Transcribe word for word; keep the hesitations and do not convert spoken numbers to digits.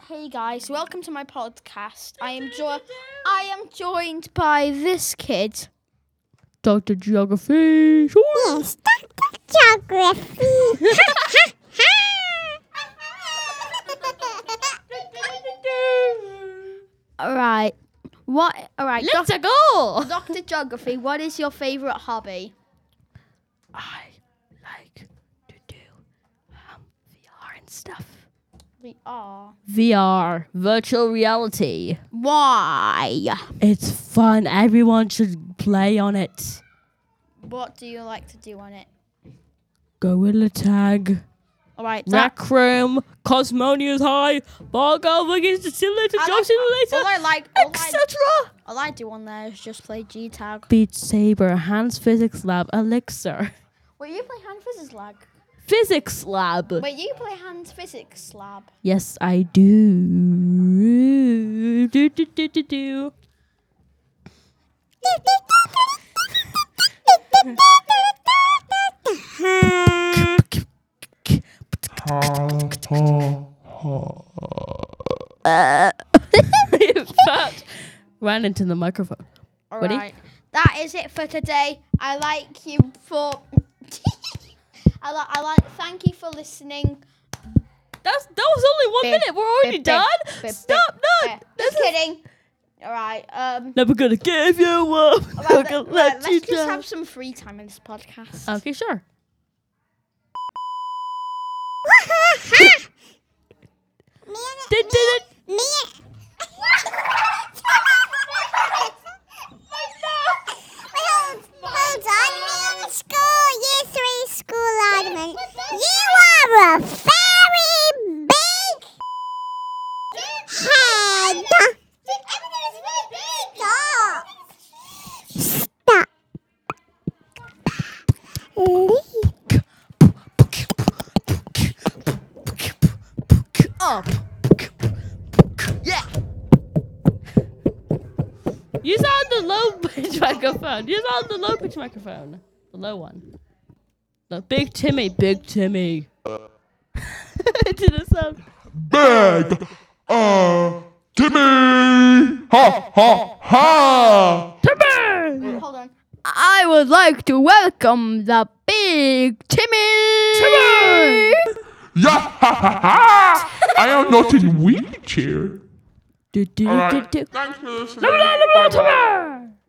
Hey guys, welcome to my podcast. I am jo- I am joined by this kid, Doctor Geography. Yes, Doctor Geography. All right. What? All right. Let's Doc- go. Doctor Geography. What is your favorite hobby? I like to do um, V R and stuff. We are. V R, virtual reality. Why? It's fun. Everyone should play on it. What do you like to do on it? Gorilla Tag, All right. that- Rec Room, Cosmonia's High, Bargo Wiggins, the Simulator, I Job like- Simulator, all I like, all I, et cetera. all I do on there is just play G Tag. Beat Saber, Hans Physics Lab, Elixir, Wait, you play Hand Physics Lab? Physics Lab. Wait, you play Hand Physics Lab? Yes, I do. Do do do do do. In fact, ran into the microphone. All Ready? right. That is it for today. I like you for. I like. I like. Thank you for listening. That's that was only one Bip, minute. We're already bip, done. bip, bip, Stop! bip. No, Just kidding. All right. Um. never gonna give you up. all Never right, gonna let, let us you just down. have some free time in this podcast. Okay, sure. Did did it? Me. Hold on, me in school, year three school ornament. You are a very big head. Stop. Stop. Leave. Up. Yeah. Use on the low pitch microphone. Use on the low pitch microphone. The low one. The big Timmy. Big Timmy. It didn't sound. Big uh Timmy! Ha ha ha! Timmy! Hold on. I would like to welcome the big Timmy. Timmy! Yeah ha ha ha! I am not in wheelchair. Do, do, do, Alright, do. thanks for listening. Timmy!